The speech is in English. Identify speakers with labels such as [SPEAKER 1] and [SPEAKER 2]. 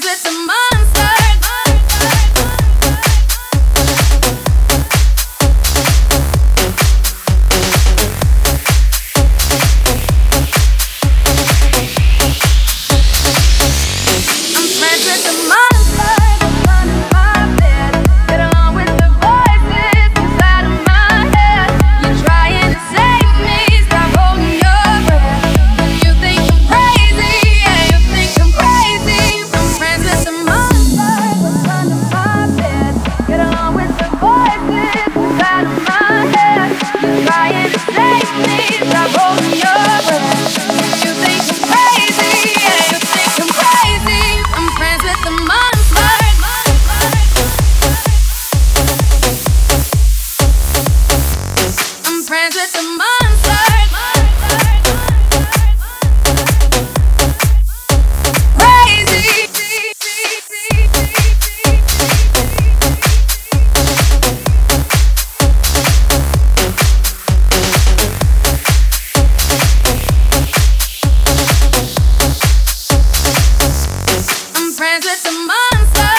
[SPEAKER 1] with the monster. I'm friends with the monster. Under my bed. Get along with the voices inside of my head. You're trying to save me. Stop holding your breath. You think I'm crazy. Yeah, you think I'm crazy. I'm friends with the monster. Under my bed. Get along with the voices inside of my head. You're trying to save me. Stop holding your breath. You think I'm crazy. Yeah, you think I'm crazy. I'm friends with the monster. I'm friends with the monster. Crazy. I'm friends with the monster.